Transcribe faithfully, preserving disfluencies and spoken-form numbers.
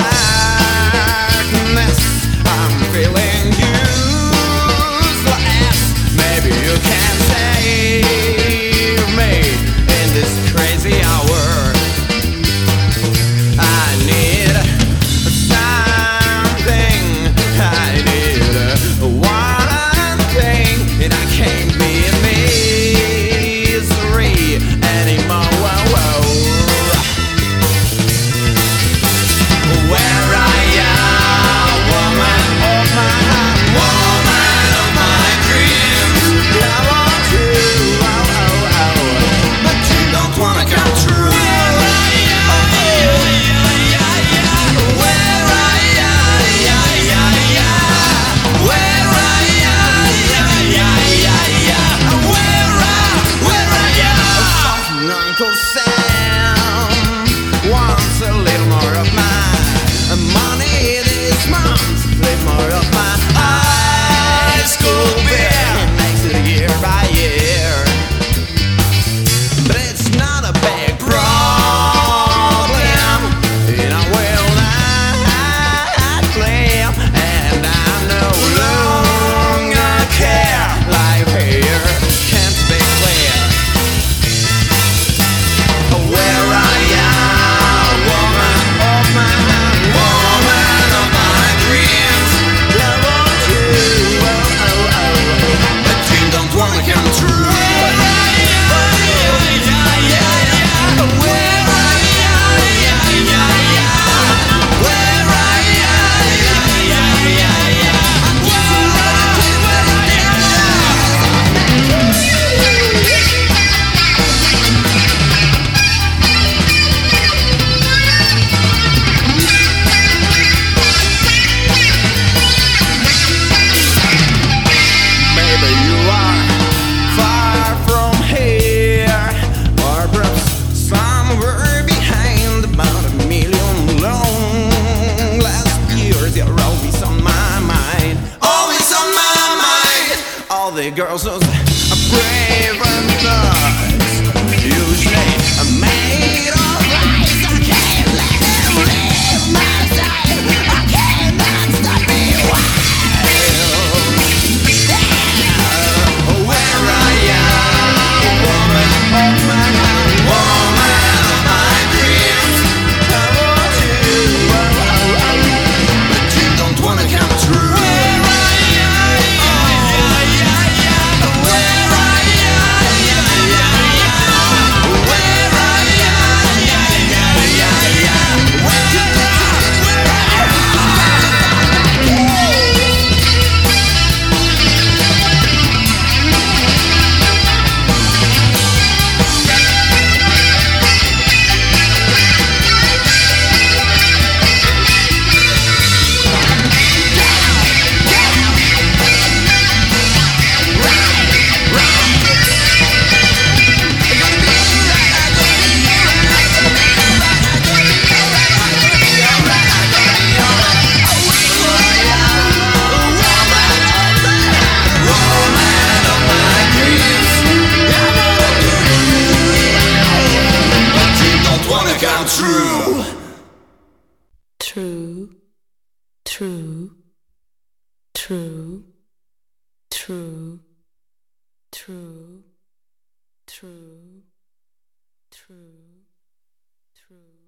darkness, I'm feeling useless. Maybe you can save me in this crazy hour. I need something, I need one thing, and I can't be in misery anymore. Whoa, whoa. Where are you, woman of my heart, woman of my dreams? I want you, oh, oh, oh, but you don't wanna come true. Where are you? Where are you? Where are you? Where are, where are you? Fucking Uncle Sam wants a little more of my money this month, a little more of my high school beer. He makes it year by year, but it's not a big problem, and I will not claim, and I no longer care. Life here can't be clear. Where are you, woman of my heart, woman of my dreams? I want you, oh, oh, oh, but you don't wanna come true. Where are you? Where are you? Where are Maybe you are far from here, or perhaps somewhere behind about a million long last years. You're always on my mind, always on my mind. All the girls are brave and nice, usually made of ice. I can't let them leave my side. I cannot stop me. Where are you, woman of my heart, woman of my dreams? I want you, oh, oh, oh, but you don't wanna come true. Where are you? Where are you? Where are you? Come true. True, true, true, true, true, true, true, true.